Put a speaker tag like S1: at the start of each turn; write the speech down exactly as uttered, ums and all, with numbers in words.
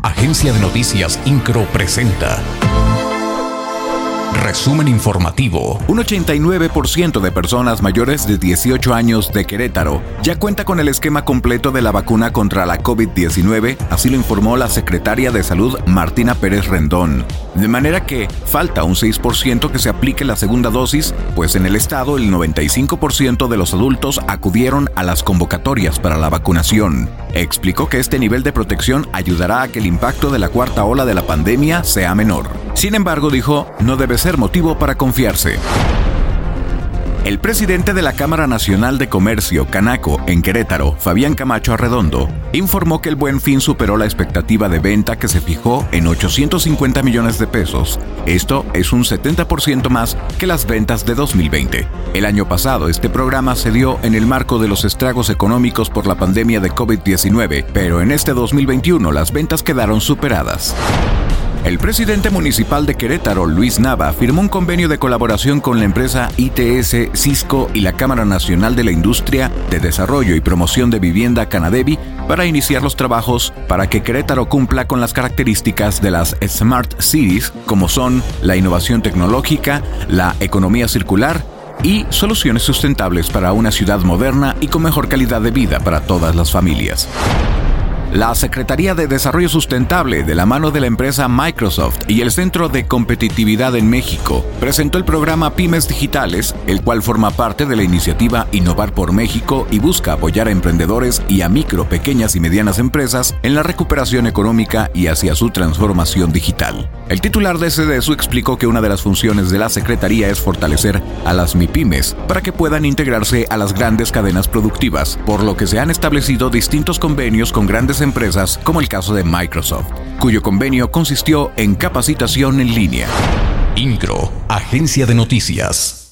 S1: Agencia de Noticias Incro presenta Resumen informativo.
S2: Un ochenta y nueve por ciento de personas mayores de dieciocho años de Querétaro ya cuenta con el esquema completo de la vacuna contra la COVID diecinueve, así lo informó la secretaria de Salud Martina Pérez Rendón. De manera que falta un seis por ciento que se aplique la segunda dosis, pues en el estado el noventa y cinco por ciento de los adultos acudieron a las convocatorias para la vacunación. Explicó que este nivel de protección ayudará a que el impacto de la cuarta ola de la pandemia sea menor. Sin embargo, dijo, no debe ser motivo para confiarse. El presidente de la Cámara Nacional de Comercio, Canaco, en Querétaro, Fabián Camacho Arredondo, informó que el Buen Fin superó la expectativa de venta que se fijó en ochocientos cincuenta millones de pesos. Esto es un setenta por ciento más que las ventas de dos mil veinte. El año pasado, este programa se dio en el marco de los estragos económicos por la pandemia de COVID diecinueve, pero en este dos mil veintiuno las ventas quedaron superadas. El presidente municipal de Querétaro, Luis Nava, firmó un convenio de colaboración con la empresa I T S, Cisco y la Cámara Nacional de la Industria de Desarrollo y Promoción de Vivienda, Canadevi, para iniciar los trabajos para que Querétaro cumpla con las características de las Smart Cities, como son la innovación tecnológica, la economía circular y soluciones sustentables para una ciudad moderna y con mejor calidad de vida para todas las familias. La Secretaría de Desarrollo Sustentable, de la mano de la empresa Microsoft y el Centro de Competitividad en México, presentó el programa Pymes Digitales, el cual forma parte de la iniciativa Innovar por México y busca apoyar a emprendedores y a micro, pequeñas y medianas empresas en la recuperación económica y hacia su transformación digital. El titular de SEDESU explicó que una de las funciones de la Secretaría es fortalecer a las MIPYMES para que puedan integrarse a las grandes cadenas productivas, por lo que se han establecido distintos convenios con grandes empresas, como el caso de Microsoft, cuyo convenio consistió en capacitación en línea.
S1: Incro, Agencia de Noticias.